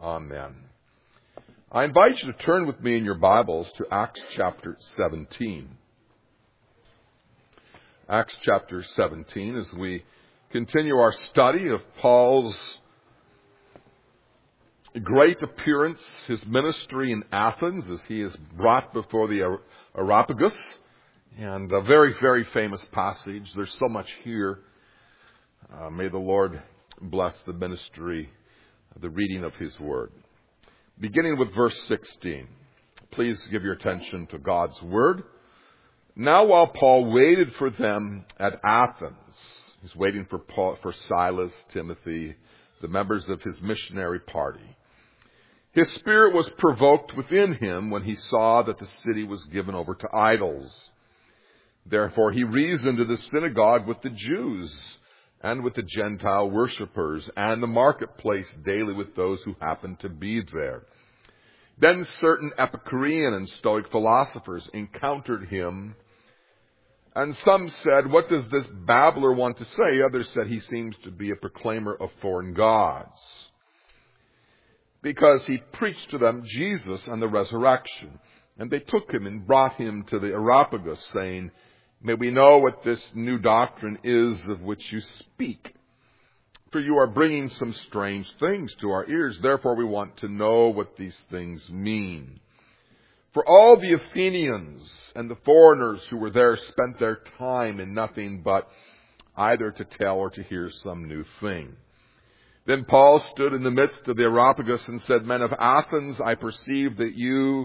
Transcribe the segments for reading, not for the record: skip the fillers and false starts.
Amen. I invite you to turn with me in your Bibles to Acts chapter 17. Acts chapter 17, as we continue our study of Paul's great appearance, his ministry in Athens, as he is brought before the Areopagus, and a very, very famous passage. There's so much here. May the Lord bless the ministry, the reading of His Word. Beginning with verse 16. Please give your attention to God's Word. Now while Paul waited for them at Athens, he's waiting for Silas, Timothy, the members of his missionary party. His spirit was provoked within him when he saw that the city was given over to idols. Therefore he reasoned in the synagogue with the Jews and with the Gentile worshippers, and the marketplace daily with those who happened to be there. Then certain Epicurean and Stoic philosophers encountered him, and some said, "What does this babbler want to say?" Others said, "He seems to be a proclaimer of foreign gods," because he preached to them Jesus and the resurrection. And they took him and brought him to the Areopagus, saying, "May we know what this new doctrine is of which you speak? For you are bringing some strange things to our ears. Therefore we want to know what these things mean." For all the Athenians and the foreigners who were there spent their time in nothing but either to tell or to hear some new thing. Then Paul stood in the midst of the Areopagus and said, "Men of Athens, I perceive that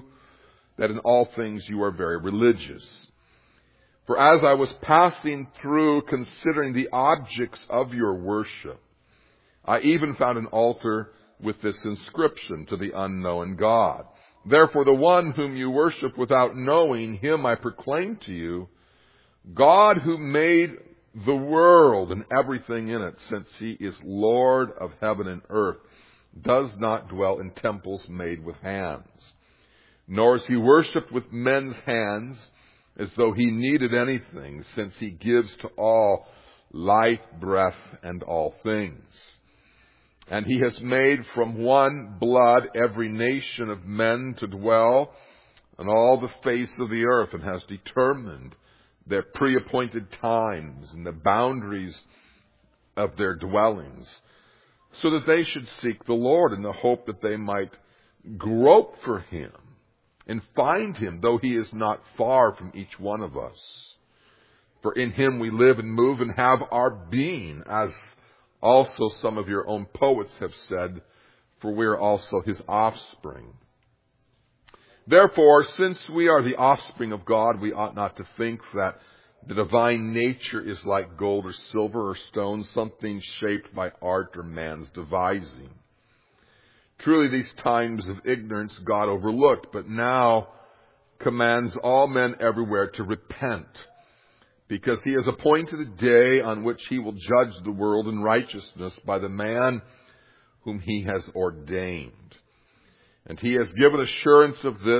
in all things you are very religious. For as I was passing through considering the objects of your worship, I even found an altar with this inscription, to the unknown God. Therefore the one whom you worship without knowing, him I proclaim to you, God who made the world and everything in it, since he is Lord of heaven and earth, does not dwell in temples made with hands. Nor is he worshipped with men's hands, as though he needed anything, since he gives to all life, breath, and all things. And he has made from one blood every nation of men to dwell on all the face of the earth, and has determined their pre-appointed times and the boundaries of their dwellings, so that they should seek the Lord in the hope that they might grope for him and find him, though he is not far from each one of us. For in him we live and move and have our being, as also some of your own poets have said, for we are also his offspring. Therefore, since we are the offspring of God, we ought not to think that the divine nature is like gold or silver or stone, something shaped by art or man's devising. Truly these times of ignorance God overlooked, but now commands all men everywhere to repent, because he has appointed a day on which he will judge the world in righteousness by the man whom he has ordained. And he has given assurance of this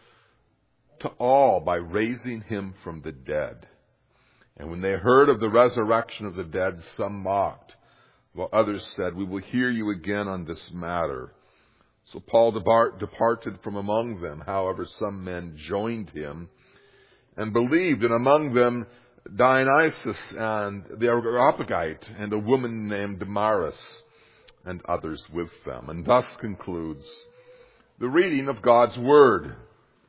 to all by raising him from the dead. And when they heard of the resurrection of the dead, some mocked, while others said, "We will hear you again on this matter." So Paul departed from among them. However, some men joined him and believed, and among them Dionysius and the Areopagite, and a woman named Damaris, and others with them. And thus concludes the reading of God's Word.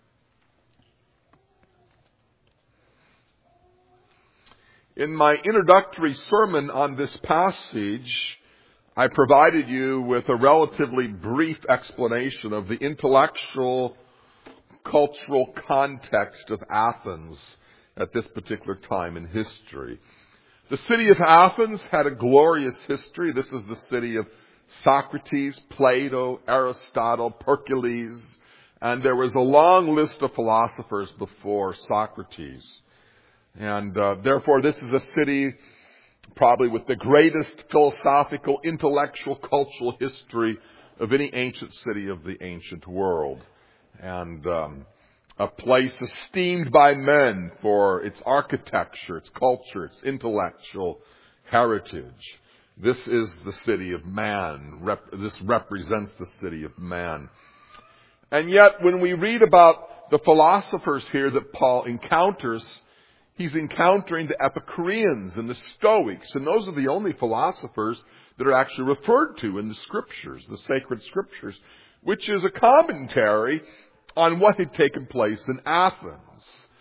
In my introductory sermon on this passage, I provided you with a relatively brief explanation of the intellectual, cultural context of Athens at this particular time in history. The city of Athens had a glorious history. This is the city of Socrates, Plato, Aristotle, Pericles, and there was a long list of philosophers before Socrates. And therefore this is a city probably with the greatest philosophical, intellectual, cultural history of any ancient city of the ancient world. And a place esteemed by men for its architecture, its culture, its intellectual heritage. This is the city of man. This represents the city of man. And yet, when we read about the philosophers here that Paul encounters, he's encountering the Epicureans and the Stoics, and those are the only philosophers that are actually referred to in the Scriptures, the sacred Scriptures, which is a commentary on what had taken place in Athens.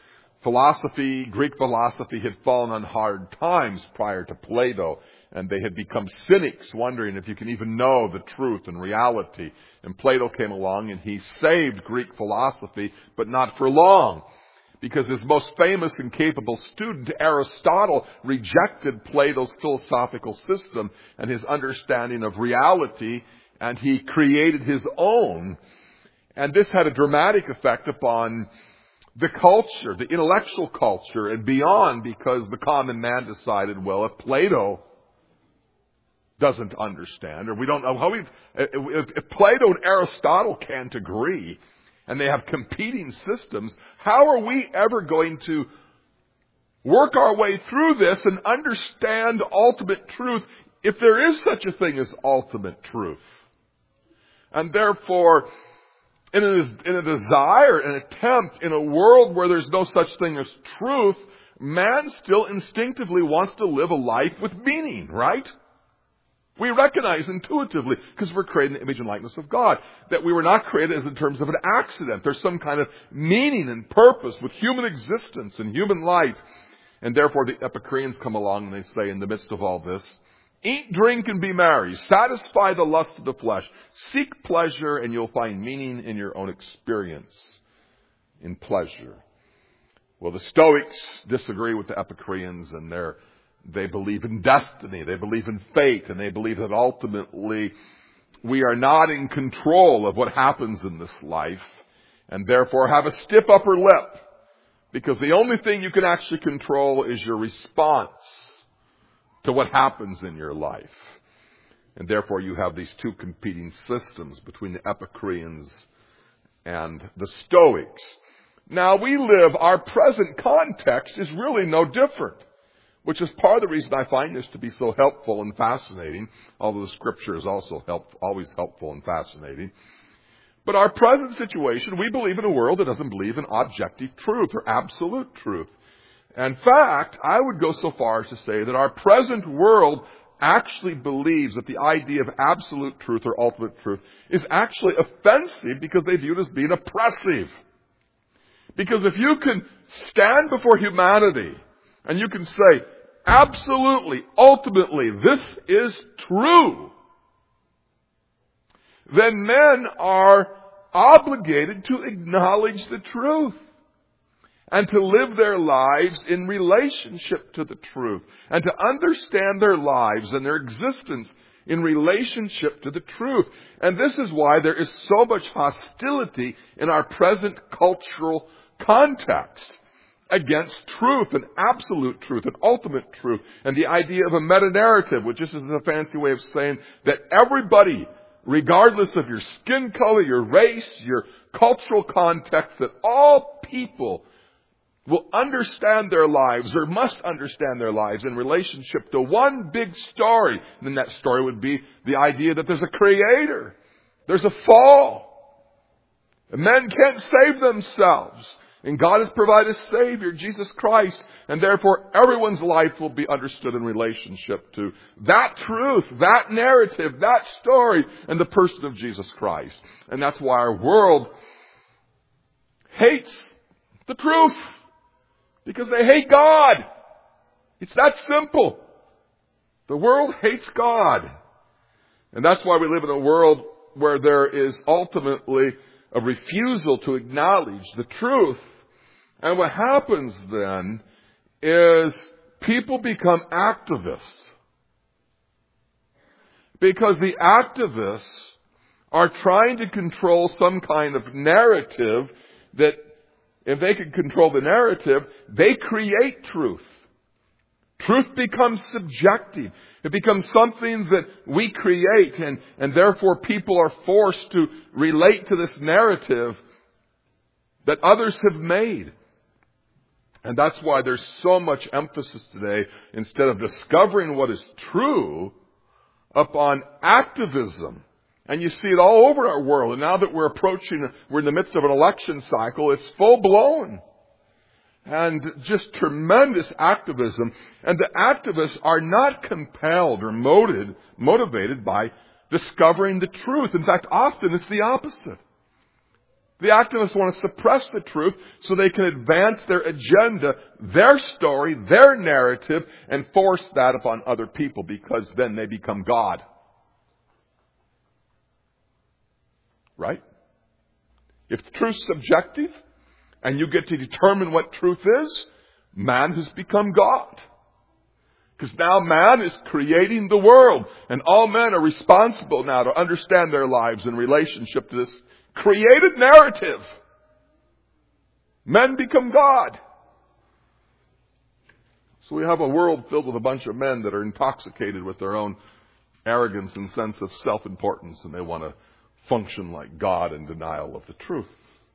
Greek philosophy had fallen on hard times prior to Plato, and they had become cynics, wondering if you can even know the truth and reality. And Plato came along and he saved Greek philosophy, but not for long, because his most famous and capable student, Aristotle, rejected Plato's philosophical system and his understanding of reality, and he created his own. And this had a dramatic effect upon the culture, the intellectual culture, and beyond, because the common man decided, well, if Plato doesn't understand, or we don't know how if Plato and Aristotle can't agree, and they have competing systems, how are we ever going to work our way through this and understand ultimate truth, if there is such a thing as ultimate truth? And therefore, in a desire, an attempt, in a world where there's no such thing as truth, man still instinctively wants to live a life with meaning, right? We recognize intuitively, because we're created in the image and likeness of God, that we were not created as in terms of an accident. There's some kind of meaning and purpose with human existence and human life. And therefore the Epicureans come along and they say, in the midst of all this, eat, drink, and be merry. Satisfy the lust of the flesh. Seek pleasure, and you'll find meaning in your own experience in pleasure. Well, the Stoics disagree with the Epicureans, and they believe in destiny, they believe in fate, and they believe that ultimately we are not in control of what happens in this life, and therefore have a stiff upper lip, because the only thing you can actually control is your response to what happens in your life. And therefore you have these two competing systems between the Epicureans and the Stoics. Now our present context is really no different, which is part of the reason I find this to be so helpful and fascinating, although the Scripture is also always helpful and fascinating. But our present situation, we believe in a world that doesn't believe in objective truth or absolute truth. In fact, I would go so far as to say that our present world actually believes that the idea of absolute truth or ultimate truth is actually offensive, because they view it as being oppressive. Because if you can stand before humanity and you can say, absolutely, ultimately, this is true, then men are obligated to acknowledge the truth and to live their lives in relationship to the truth, and to understand their lives and their existence in relationship to the truth. And this is why there is so much hostility in our present cultural context against truth and absolute truth and ultimate truth, and the idea of a meta-narrative, which just is a fancy way of saying that everybody, regardless of your skin color, your race, your cultural context, that all people will understand their lives, or must understand their lives, in relationship to one big story. And then that story would be the idea that there's a creator, there's a fall, and men can't save themselves, and God has provided a Savior, Jesus Christ, and therefore everyone's life will be understood in relationship to that truth, that narrative, that story, and the person of Jesus Christ. And that's why our world hates the truth, because they hate God. It's that simple. The world hates God. And that's why we live in a world where there is ultimately a refusal to acknowledge the truth. And what happens then is people become activists. Because the activists are trying to control some kind of narrative that, if they can control the narrative, they create truth. Truth becomes subjective. It becomes something that we create, and therefore people are forced to relate to this narrative that others have made. And that's why there's so much emphasis today, instead of discovering what is true, upon activism. And you see it all over our world. And now that we're in the midst of an election cycle, it's full blown. And just tremendous activism. And the activists are not compelled or motivated by discovering the truth. In fact, often it's the opposite. The activists want to suppress the truth so they can advance their agenda, their story, their narrative, and force that upon other people, because then they become God. Right? If the truth's subjective, and you get to determine what truth is, man has become God. Because now man is creating the world, and all men are responsible now to understand their lives in relationship to this created narrative. Men become God. So we have a world filled with a bunch of men that are intoxicated with their own arrogance and sense of self-importance, and they want to function like God in denial of the truth.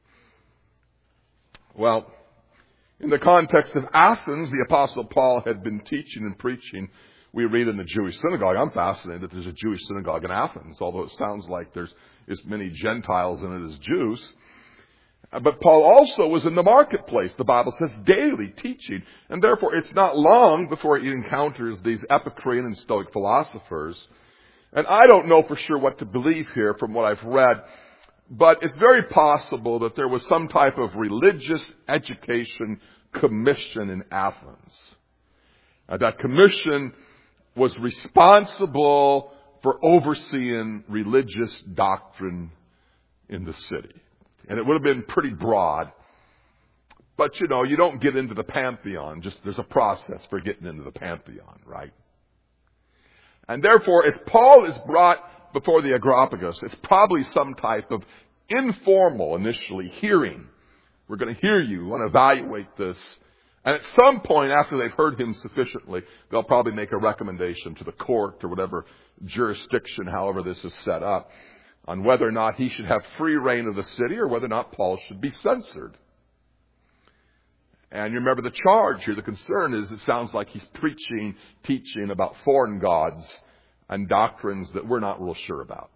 Well, in the context of Athens, the Apostle Paul had been teaching and preaching. We read in the Jewish synagogue. I'm fascinated that there's a Jewish synagogue in Athens, although it sounds like there's as many Gentiles in it as Jews. But Paul also was in the marketplace, the Bible says, daily teaching. And therefore, it's not long before he encounters these Epicurean and Stoic philosophers. And I don't know for sure what to believe here from what I've read, but it's very possible that there was some type of religious education commission in Athens. That commission was responsible for overseeing religious doctrine in the city. And it would have been pretty broad. But, you don't get into the Pantheon. There's a process for getting into the Pantheon, right? And therefore, as Paul is brought before the Areopagus, it's probably some type of informal, initially, hearing. We're going to hear you. We want to evaluate this. And at some point, after they've heard him sufficiently, they'll probably make a recommendation to the court or whatever jurisdiction, however this is set up, on whether or not he should have free reign of the city or whether or not Paul should be censored. And you remember the charge here. The concern is it sounds like he's teaching about foreign gods and doctrines that we're not real sure about.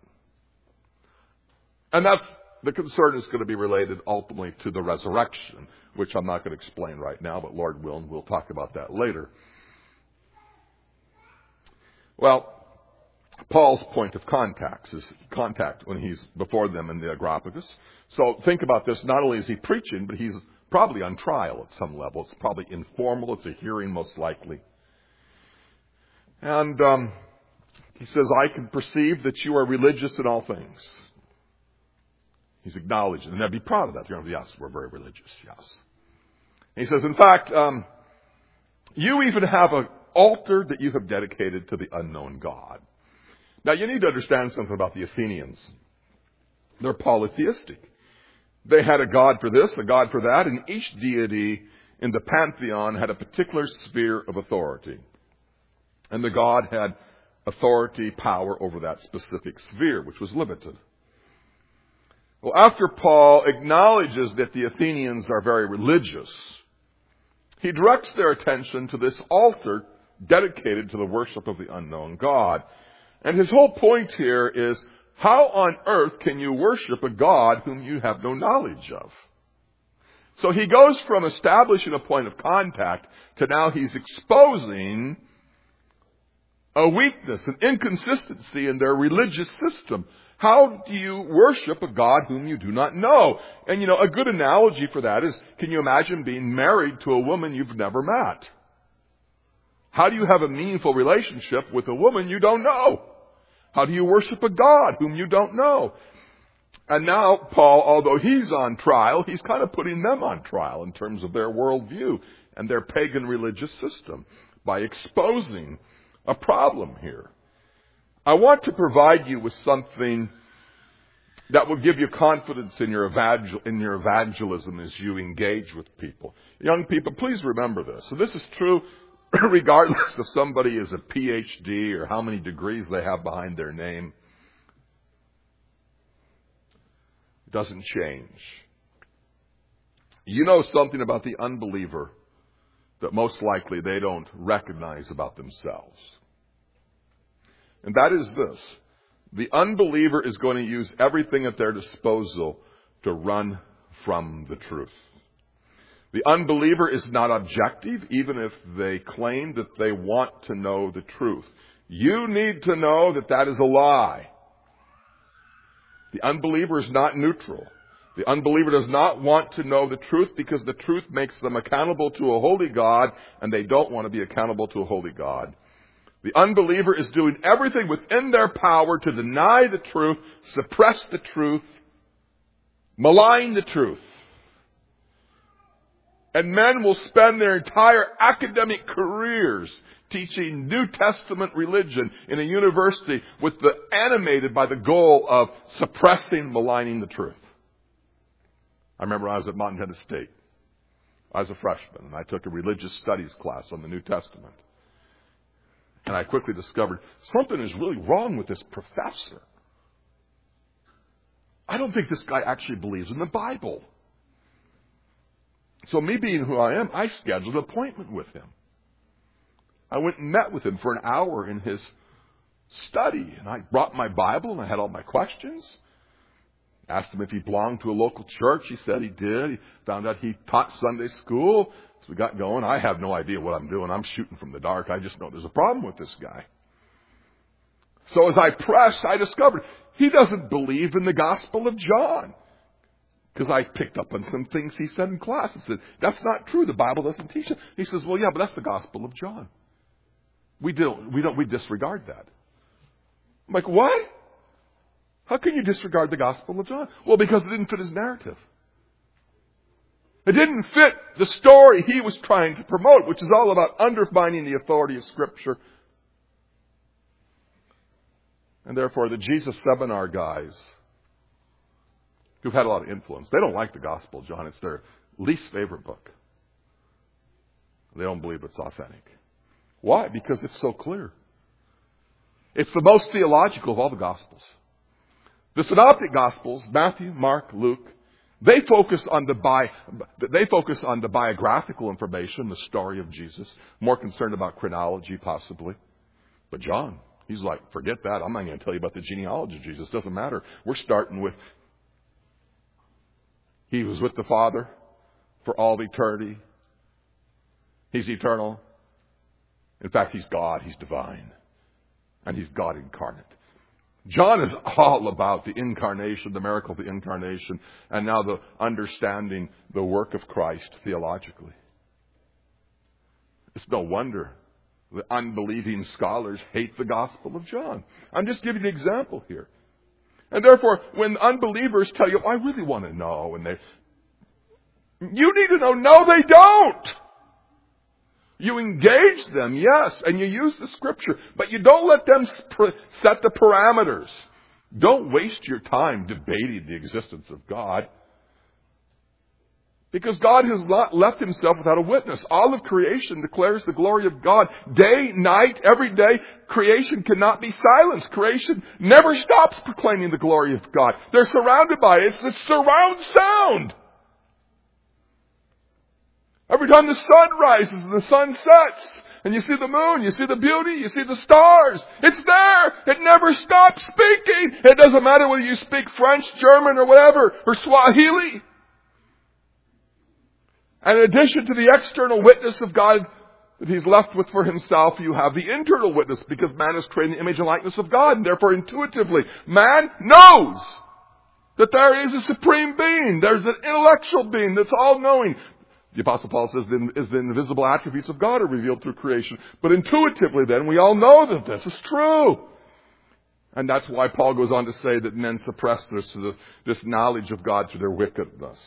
And the concern is going to be related ultimately to the resurrection, which I'm not going to explain right now, but Lord willing, we'll talk about that later. Well, Paul's point of contact is contact when he's before them in the Areopagus. So think about this. Not only is he preaching, but he's probably on trial at some level. It's probably informal. It's a hearing most likely. And he says, I can perceive that you are religious in all things. He's acknowledging, and they'd be proud of that. Yes, we're very religious, yes. And he says, in fact, you even have an altar that you have dedicated to the unknown God. Now, you need to understand something about the Athenians. They're polytheistic. They had a god for this, a god for that, and each deity in the pantheon had a particular sphere of authority. And the god had authority, power over that specific sphere, which was limited. Well, after Paul acknowledges that the Athenians are very religious, he directs their attention to this altar dedicated to the worship of the unknown God. And his whole point here is, how on earth can you worship a God whom you have no knowledge of? So he goes from establishing a point of contact to now he's exposing a weakness, an inconsistency in their religious system. How do you worship a God whom you do not know? And a good analogy for that is, can you imagine being married to a woman you've never met? How do you have a meaningful relationship with a woman you don't know? How do you worship a God whom you don't know? And now Paul, although he's on trial, he's kind of putting them on trial in terms of their worldview and their pagan religious system by exposing a problem here. I want to provide you with something that will give you confidence in your evangelism as you engage with people. Young people, please remember this. So this is true regardless if somebody is a PhD or how many degrees they have behind their name. It doesn't change. You know something about the unbeliever that most likely they don't recognize about themselves. And that is this. The unbeliever is going to use everything at their disposal to run from the truth. The unbeliever is not objective, even if they claim that they want to know the truth. You need to know that that is a lie. The unbeliever is not neutral. The unbeliever does not want to know the truth because the truth makes them accountable to a holy God, and they don't want to be accountable to a holy God. The unbeliever is doing everything within their power to deny the truth, suppress the truth, malign the truth. And men will spend their entire academic careers teaching New Testament religion in a university animated by the goal of suppressing, maligning the truth. I remember I was at Montana State. I was a freshman, and I took a religious studies class on the New Testament. And I quickly discovered something is really wrong with this professor. I don't think this guy actually believes in the Bible. So me being who I am, I scheduled an appointment with him. I went and met with him for an hour in his study. And I brought my Bible and I had all my questions. Asked him if he belonged to a local church. He said he did. He found out he taught Sunday school. So we got going. I have no idea what I'm doing. I'm shooting from the dark. I just know there's a problem with this guy. So as I pressed, I discovered he doesn't believe in the Gospel of John. Because I picked up on some things he said in class. I said, that's not true. The Bible doesn't teach it. He says, well, yeah, but that's the Gospel of John. We disregard that. I'm like, what? How can you disregard the Gospel of John? Well, because it didn't fit his narrative. It didn't fit the story he was trying to promote, which is all about undermining the authority of Scripture. And therefore, the Jesus Seminar guys, who've had a lot of influence, they don't like the Gospel of John. It's their least favorite book. They don't believe it's authentic. Why? Because it's so clear. It's the most theological of all the Gospels. The Synoptic Gospels, Matthew, Mark, Luke, they focus on the biographical information, the story of Jesus, more concerned about chronology possibly. But John, he's like, forget that. I'm not going to tell you about the genealogy of Jesus. It doesn't matter. We're starting with, he was with the Father for all eternity. He's eternal. In fact, he's God. He's divine. And he's God incarnate. John is all about the incarnation, the miracle of the incarnation, and now the understanding the work of Christ theologically. It's no wonder the unbelieving scholars hate the Gospel of John. I'm just giving you an example here. And therefore, when unbelievers tell you, I really want to know, you need to know, no, they don't. You engage them, yes, and you use the Scripture, but you don't let them set the parameters. Don't waste your time debating the existence of God. Because God has not left himself without a witness. All of creation declares the glory of God. Day, night, every day, creation cannot be silenced. Creation never stops proclaiming the glory of God. They're surrounded by it. It's the surround sound. Every time the sun rises and the sun sets, and you see the moon, you see the beauty, you see the stars, it's there. It never stops speaking. It doesn't matter whether you speak French, German, or whatever, or Swahili. And in addition to the external witness of God that he's left with for himself, you have the internal witness, because man is created in the image and likeness of God, and therefore intuitively, man knows that there is a supreme being. There's an intellectual being that's all-knowing. The Apostle Paul says the invisible attributes of God are revealed through creation. But intuitively then, we all know that this is true. And that's why Paul goes on to say that men suppress this knowledge of God through their wickedness.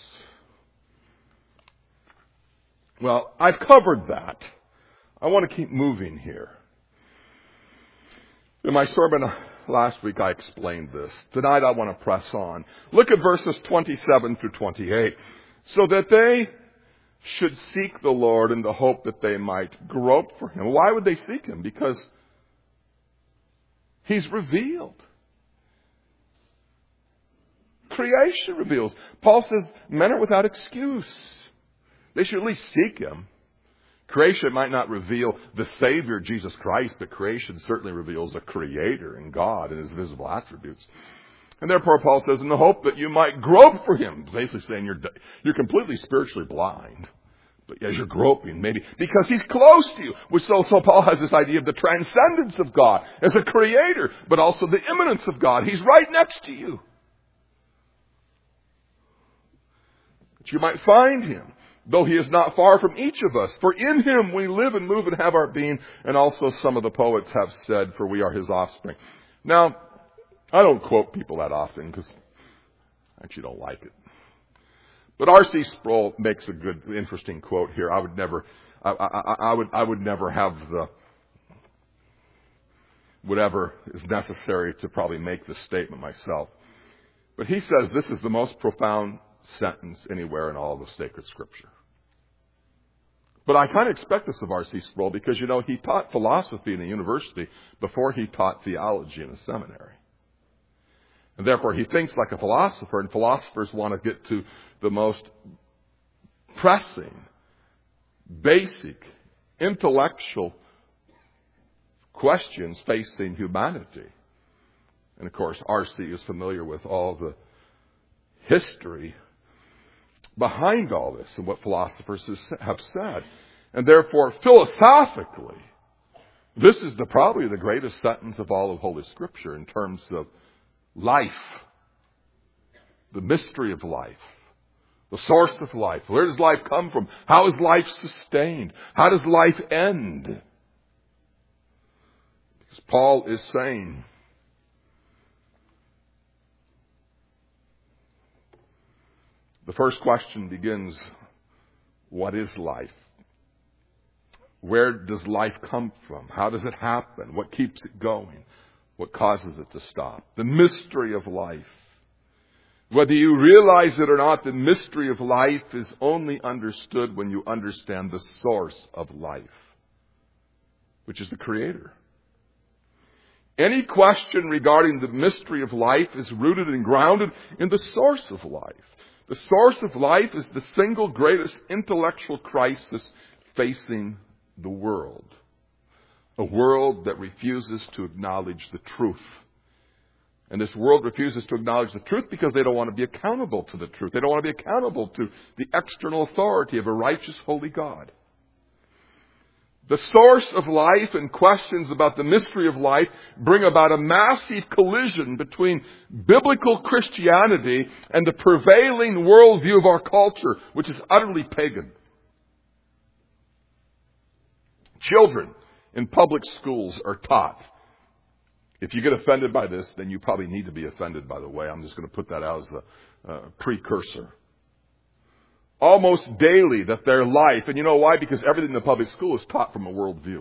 Well, I've covered that. I want to keep moving here. In my sermon last week, I explained this. Tonight, I want to press on. Look at verses 27 through 28. So that they should seek the Lord in the hope that they might grope for him. Why would they seek him? Because he's revealed. Creation reveals. Paul says men are without excuse. They should at least seek him. Creation might not reveal the Savior, Jesus Christ, but creation certainly reveals a Creator and God and His visible attributes. And therefore, Paul says, in the hope that you might grope for Him, basically saying you're completely spiritually blind. But as you're groping, maybe, because He's close to you. So Paul has this idea of the transcendence of God as a Creator, but also the immanence of God. He's right next to you. That you might find Him, though He is not far from each of us. For in Him we live and move and have our being. And also some of the poets have said, for we are His offspring. Now, I don't quote people that often because I actually don't like it. But R.C. Sproul makes a good, interesting quote here. I would never have the whatever is necessary to probably make this statement myself. But he says this is the most profound sentence anywhere in all of sacred Scripture. But I kind of expect this of R.C. Sproul because, he taught philosophy in a university before he taught theology in a seminary. And therefore he thinks like a philosopher, and philosophers want to get to the most pressing, basic, intellectual questions facing humanity. And of course, R.C. is familiar with all the history behind all this and what philosophers have said. And therefore, philosophically, this is probably the greatest sentence of all of Holy Scripture in terms of life, the mystery of life, the source of life. Where does life come from? How is life sustained? How does life end? Because Paul is saying, the first question begins, what is life? Where does life come from? How does it happen? What keeps it going? What causes it to stop? The mystery of life. Whether you realize it or not, the mystery of life is only understood when you understand the source of life, which is the Creator. Any question regarding the mystery of life is rooted and grounded in the source of life. The source of life is the single greatest intellectual crisis facing the world. A world that refuses to acknowledge the truth. And this world refuses to acknowledge the truth because they don't want to be accountable to the truth. They don't want to be accountable to the external authority of a righteous, holy God. The source of life and questions about the mystery of life bring about a massive collision between biblical Christianity and the prevailing worldview of our culture, which is utterly pagan. Children in public schools are taught. If you get offended by this, then you probably need to be offended, by the way. I'm just going to put that out as a precursor. Almost daily that their life, and you know why? Because everything in the public school is taught from a worldview.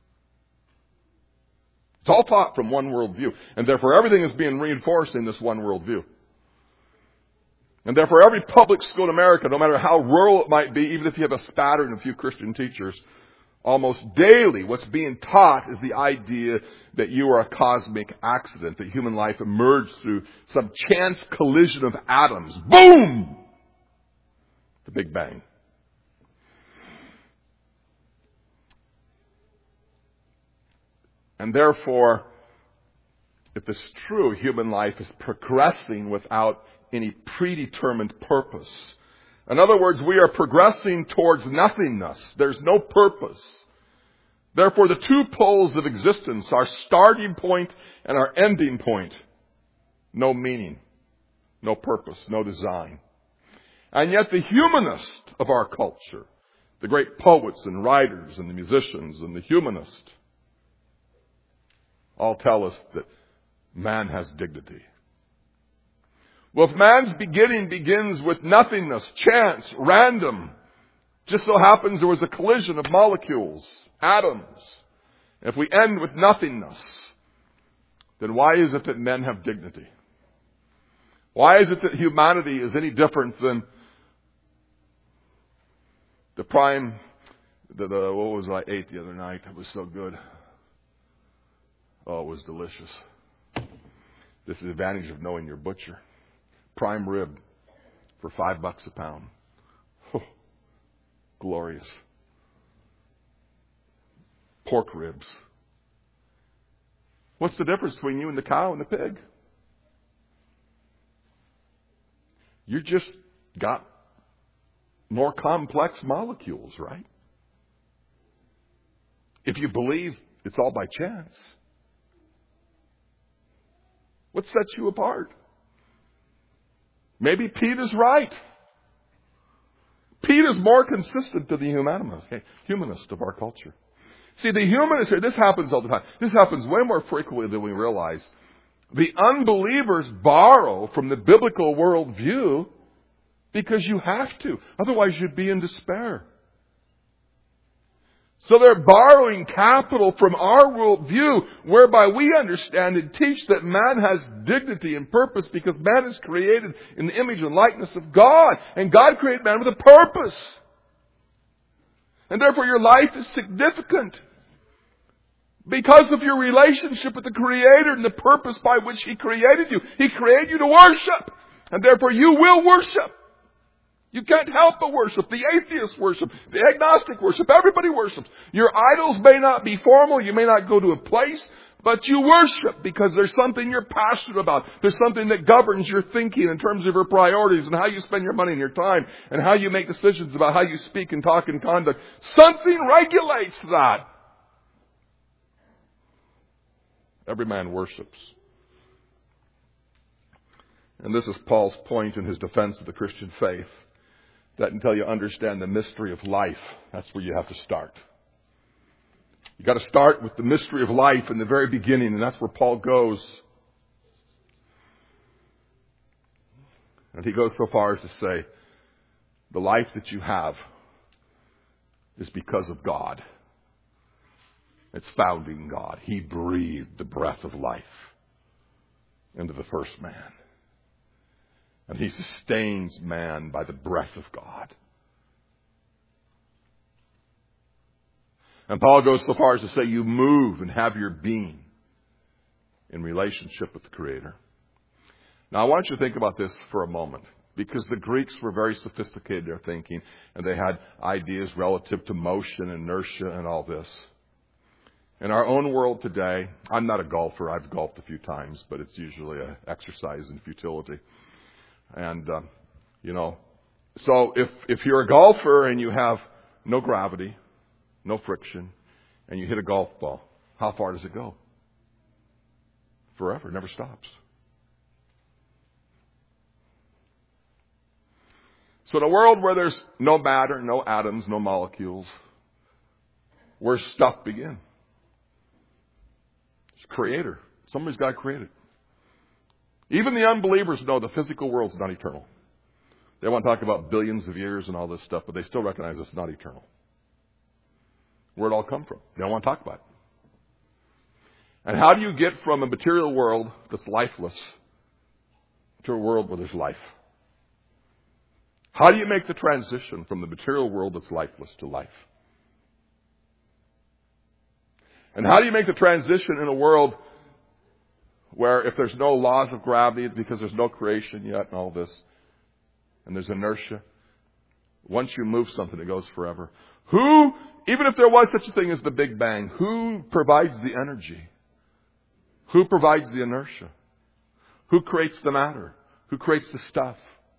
It's all taught from one worldview. And therefore everything is being reinforced in this one worldview. And therefore every public school in America, no matter how rural it might be, even if you have a spatter and a few Christian teachers, almost daily what's being taught is the idea that you are a cosmic accident, that human life emerged through some chance collision of atoms. Boom! The Big Bang. And therefore, if it's true, human life is progressing without any predetermined purpose. In other words, we are progressing towards nothingness. There's no purpose. Therefore, the two poles of existence, our starting point and our ending point, no meaning, no purpose, no design. And yet the humanist of our culture, the great poets and writers and the musicians and the humanist, all tell us that man has dignity. Well, if man's beginning begins with nothingness, chance, random, just so happens there was a collision of molecules, atoms. If we end with nothingness, then why is it that men have dignity? Why is it that humanity is any different than the prime, what was I ate the other night? It was so good. Oh, it was delicious. This is the advantage of knowing your butcher. Prime rib for $5 a pound. Oh, glorious. pork ribs. What's the difference between you and the cow and the pig? You just got more complex molecules, right? If you believe it's all by chance, what sets you apart? Maybe Pete is right. Pete is more consistent to the humanist of our culture. See, the humanist here, this happens all the time. This happens way more frequently than we realize. The unbelievers borrow from the biblical worldview because you have to. Otherwise, you'd be in despair. So they're borrowing capital from our worldview, whereby we understand and teach that man has dignity and purpose because man is created in the image and likeness of God. And God created man with a purpose. And therefore your life is significant because of your relationship with the Creator and the purpose by which He created you. He created you to worship. And therefore you will worship. You can't help but worship. The atheists worship. The agnostic worship. Everybody worships. Your idols may not be formal. You may not go to a place. But you worship because there's something you're passionate about. There's something that governs your thinking in terms of your priorities and how you spend your money and your time and how you make decisions about how you speak and talk and conduct. Something regulates that. Every man worships. And this is Paul's point in his defense of the Christian faith. That until you understand the mystery of life, that's where you have to start. You got to start with the mystery of life in the very beginning, and that's where Paul goes. And he goes so far as to say, the life that you have is because of God. It's found in God. He breathed the breath of life into the first man. And He sustains man by the breath of God. And Paul goes so far as to say you move and have your being in relationship with the Creator. Now I want you to think about this for a moment. Because the Greeks were very sophisticated in their thinking. And they had ideas relative to motion, inertia, and all this. In our own world today, I'm not a golfer. I've golfed a few times. But it's usually an exercise in futility. And, so if you're a golfer and you have no gravity, no friction, and you hit a golf ball, how far does it go? Forever. It never stops. So in a world where there's no matter, no atoms, no molecules, where's stuff begin? It's Creator. Somebody's got to create it. Even the unbelievers know the physical world's not eternal. They want to talk about billions of years and all this stuff, but they still recognize it's not eternal. Where'd it all come from? They don't want to talk about it. And how do you get from a material world that's lifeless to a world where there's life? How do you make the transition from the material world that's lifeless to life? And how do you make the transition in a world where if there's no laws of gravity, because there's no creation yet and all this, and there's inertia, once you move something, it goes forever. Who, even if there was such a thing as the Big Bang, who provides the energy? Who provides the inertia? Who creates the matter? Who creates the stuff?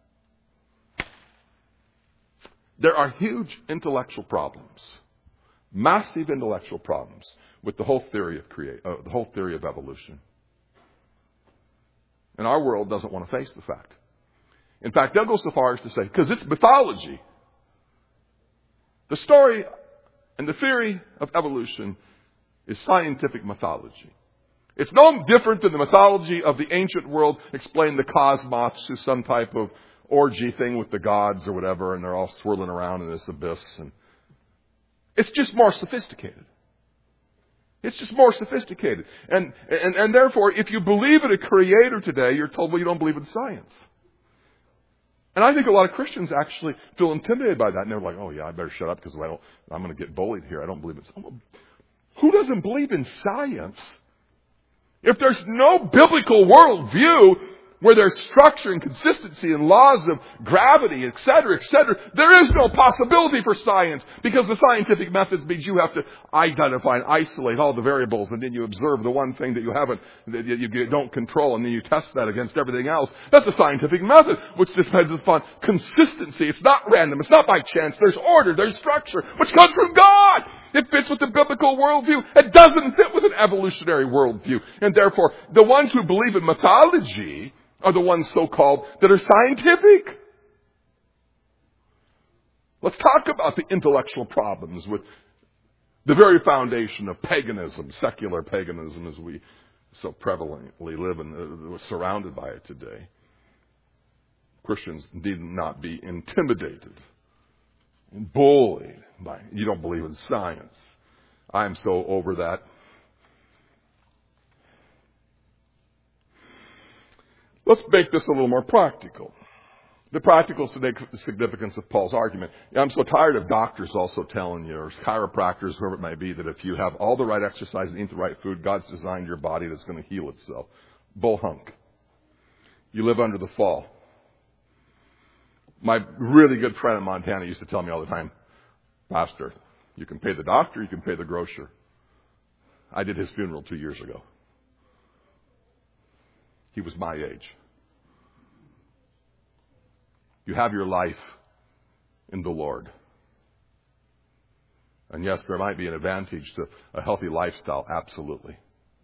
There are huge intellectual problems, massive intellectual problems with the whole theory of evolution. And our world doesn't want to face the fact. In fact, they'll go so far as to say, because it's mythology. The story and the theory of evolution is scientific mythology. It's no different than the mythology of the ancient world explaining the cosmos as some type of orgy thing with the gods or whatever, and they're all swirling around in this abyss. And it's just more sophisticated. It's just more sophisticated. And therefore, if you believe in a creator today, you're told, well, you don't believe in science. And I think a lot of Christians actually feel intimidated by that. And they're like, oh, yeah, I better shut up because I'm going to get bullied here. I don't believe in science. Who doesn't believe in science? If there's no biblical worldview, where there's structure and consistency and laws of gravity, etc., there is no possibility for science, because the scientific methods means you have to identify and isolate all the variables, and then you observe the one thing that you don't control, and then you test that against everything else. That's the scientific method, which depends upon consistency. It's not random. It's not by chance. There's order. There's structure, which comes from God. It fits with the biblical worldview. It doesn't fit with an evolutionary worldview. And therefore, the ones who believe in mythology are the ones so-called that are scientific. Let's talk about the intellectual problems with the very foundation of paganism, secular paganism, as we so prevalently live and we're surrounded by it today. Christians need not be intimidated and bullied by, you don't believe in science. I'm so over that. Let's make this a little more practical. The practical significance of Paul's argument. I'm so tired of doctors also telling you, or chiropractors, whoever it may be, that if you have all the right exercise and eat the right food, God's designed your body that's going to heal itself. Bull hunk. You live under the fall. My really good friend in Montana used to tell me all the time, Pastor, you can pay the doctor, you can pay the grocer. I did his funeral 2 years ago. He was my age. You have your life in the Lord. And yes, there might be an advantage to a healthy lifestyle, absolutely.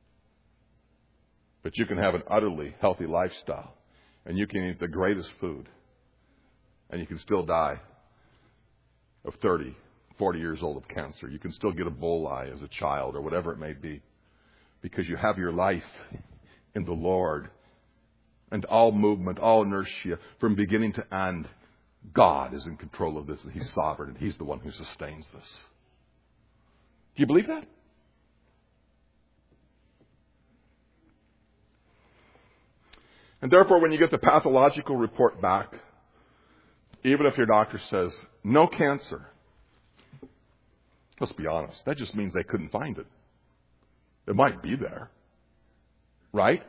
But you can have an utterly healthy lifestyle, and you can eat the greatest food, and you can still die of 30, 40 years old of cancer. You can still get a bull eye as a child, or whatever it may be, because you have your life in the Lord. And all movement, all inertia, from beginning to end, God is in control of this, and He's sovereign, and He's the one who sustains this. Do you believe that? And therefore, when you get the pathological report back, even if your doctor says, no cancer, let's be honest, that just means they couldn't find it. It might be there. Right?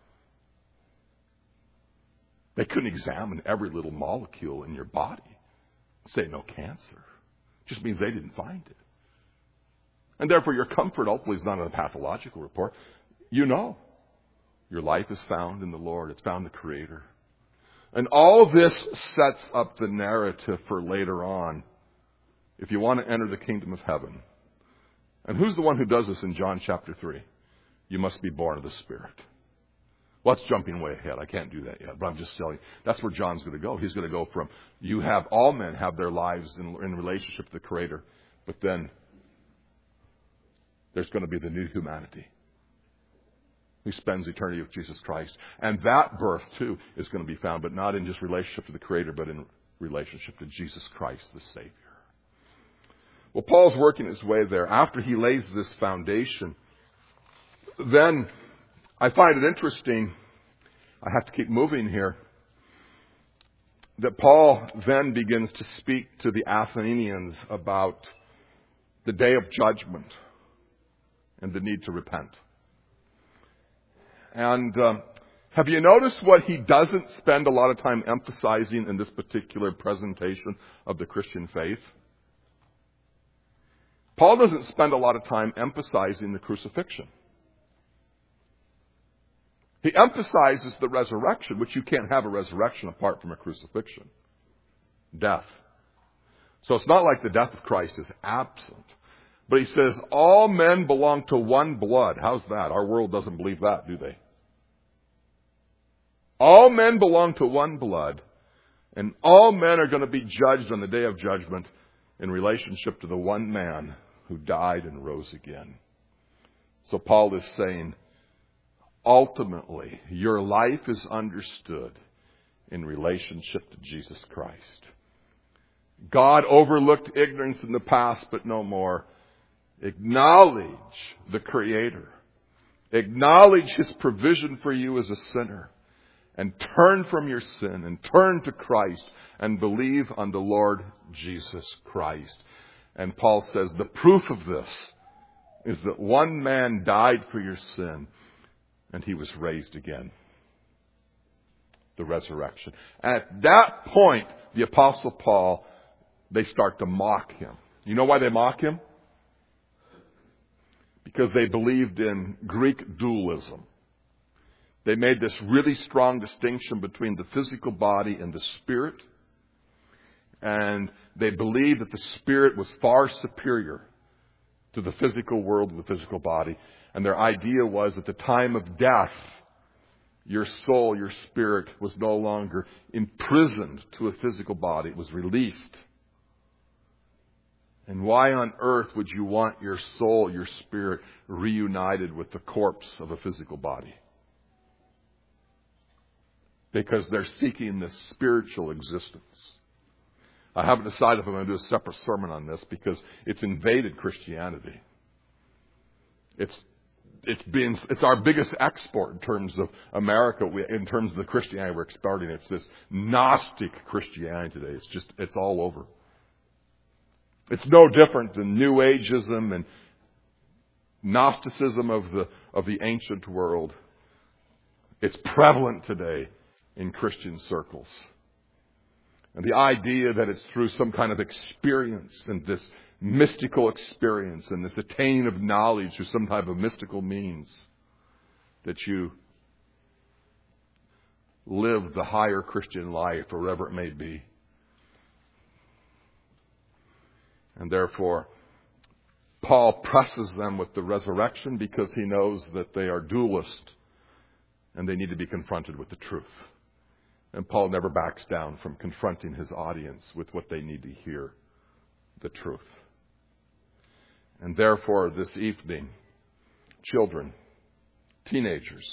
They couldn't examine every little molecule in your body and say no cancer. It just means they didn't find it. And therefore your comfort ultimately is not in a pathological report. You know your life is found in the Lord. It's found in the Creator. And all this sets up the narrative for later on if you want to enter the kingdom of heaven. And who's the one who does this in John chapter 3? You must be born of the Spirit. Well, that's jumping way ahead. I can't do that yet, but I'm just telling you. That's where John's going to go. He's going to go from, all men have their lives in relationship to the Creator, but then there's going to be the new humanity who spends eternity with Jesus Christ. And that birth, too, is going to be found, but not in just relationship to the Creator, but in relationship to Jesus Christ, the Savior. Well, Paul's working his way there. After he lays this foundation, then I find it interesting, I have to keep moving here, that Paul then begins to speak to the Athenians about the day of judgment and the need to repent. And have you noticed what he doesn't spend a lot of time emphasizing in this particular presentation of the Christian faith? Paul doesn't spend a lot of time emphasizing the crucifixion. He emphasizes the resurrection, which you can't have a resurrection apart from a crucifixion. Death. So it's not like the death of Christ is absent. But he says, all men belong to one blood. How's that? Our world doesn't believe that, do they? All men belong to one blood, and all men are going to be judged on the day of judgment in relationship to the one man who died and rose again. So Paul is saying, ultimately, your life is understood in relationship to Jesus Christ. God overlooked ignorance in the past, but no more. Acknowledge the Creator. Acknowledge His provision for you as a sinner. And turn from your sin and turn to Christ and believe on the Lord Jesus Christ. And Paul says the proof of this is that one man died for your sin and He was raised again. the resurrection. And at that point, the Apostle Paul, they start to mock him. You know why they mock him? Because they believed in Greek dualism. They made this really strong distinction between the physical body and the spirit. And they believed that the spirit was far superior to the physical world and the physical body. And their idea was at the time of death, your soul, your spirit was no longer imprisoned to a physical body. It was released. And why on earth would you want your soul, your spirit, reunited with the corpse of a physical body? Because they're seeking this spiritual existence. I haven't decided if I'm going to do a separate sermon on this because it's invaded Christianity. It's our biggest export in terms of America, in terms of the Christianity we're exporting. It's this Gnostic Christianity today. It's all over. It's no different than New Ageism and Gnosticism of the ancient world. It's prevalent today in Christian circles. And the idea that it's through some kind of experience and this mystical experience and this attaining of knowledge through some type of mystical means that you live the higher Christian life or whatever it may be. And therefore, Paul presses them with the resurrection because he knows that they are dualist and they need to be confronted with the truth. And Paul never backs down from confronting his audience with what they need to hear, the truth. And therefore, this evening, children, teenagers,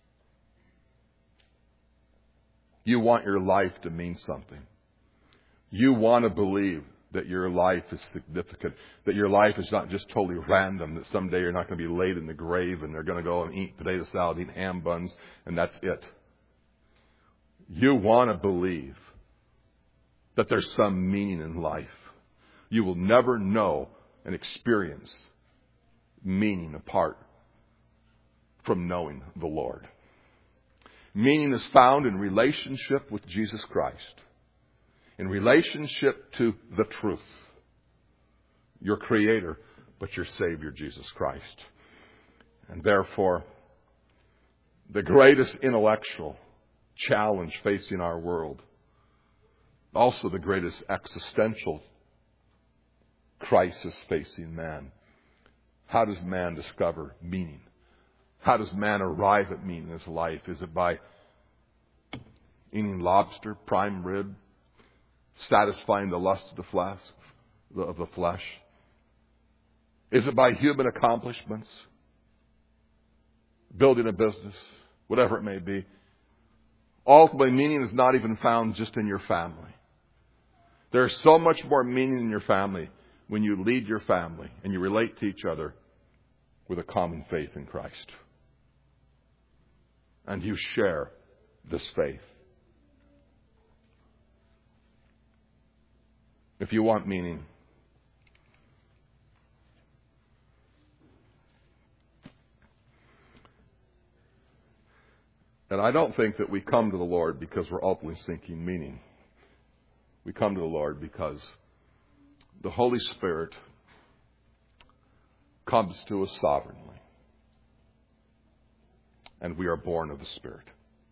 you want your life to mean something. You want to believe that your life is significant, that your life is not just totally random, that someday you're not going to be laid in the grave and they're going to go and eat potato salad, eat ham buns, and that's it. You want to believe that there's some meaning in life. You will never know and experience meaning apart from knowing the Lord. Meaning is found in relationship with Jesus Christ, in relationship to the truth, your Creator, but your Savior, Jesus Christ. And therefore, the greatest intellectual challenge facing our world, also the greatest existential crisis facing man. How does man discover meaning? How does man arrive at meaning in his life? Is it by eating lobster, prime rib, satisfying the lust of the flesh? Is it by human accomplishments, building a business, whatever it may be? Ultimately, meaning is not even found just in your family. There's so much more meaning in your family when you lead your family and you relate to each other with a common faith in Christ. And you share this faith. If you want meaning, and I don't think that we come to the Lord because we're ultimately seeking meaning. We come to the Lord because the Holy Spirit comes to us sovereignly. And we are born of the Spirit,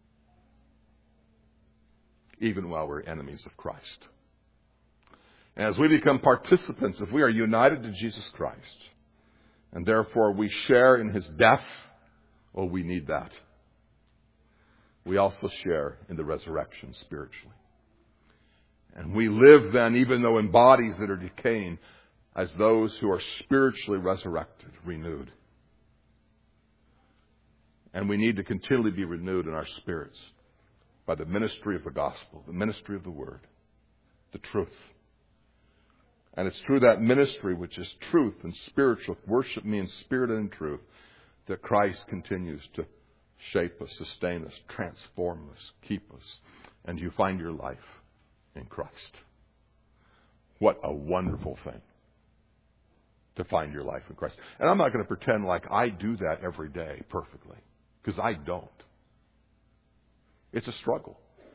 even while we're enemies of Christ. And as we become participants, if we are united to Jesus Christ, and therefore we share in His death, oh, we need that. We also share in the resurrection spiritually. And we live then, even though in bodies that are decaying, as those who are spiritually resurrected, renewed. And we need to continually be renewed in our spirits by the ministry of the gospel, the ministry of the word, the truth. And it's through that ministry, which is truth and spiritual, worship me in spirit and in truth, that Christ continues to shape us, sustain us, transform us, keep us. And you find your life in Christ. What a wonderful thing to find your life in Christ. And I'm not going to pretend like I do that every day perfectly, because I don't. It's a struggle.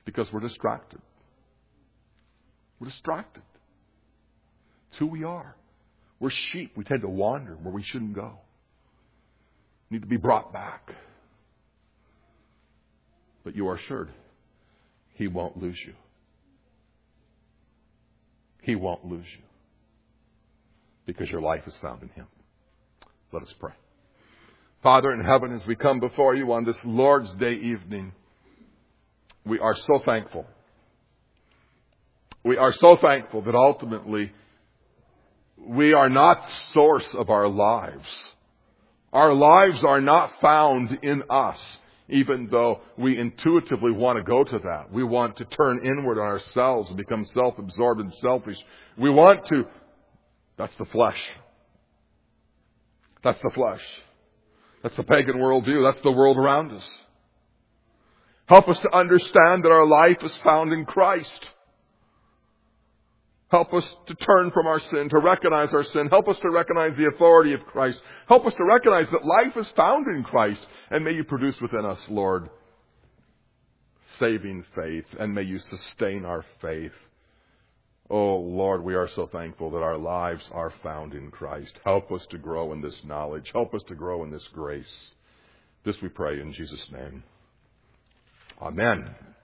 because we're distracted. We're distracted. It's who we are. We're sheep. We tend to wander where we shouldn't go. We need to be brought back. But you are assured He won't lose you. He won't lose you. Because your life is found in Him. Let us pray. Father in heaven, as we come before you on this Lord's Day evening, we are so thankful. We are so thankful that ultimately we are not the source of our lives. Our lives are not found in us, even though we intuitively want to go to that. We want to turn inward on ourselves and become self-absorbed and selfish. We want to. That's the flesh. That's the flesh. That's the pagan worldview. That's the world around us. Help us to understand that our life is found in Christ. Help us to turn from our sin, to recognize our sin. Help us to recognize the authority of Christ. Help us to recognize that life is found in Christ. And may you produce within us, Lord, saving faith. And may you sustain our faith. Oh, Lord, we are so thankful that our lives are found in Christ. Help us to grow in this knowledge. Help us to grow in this grace. This we pray in Jesus' name. Amen.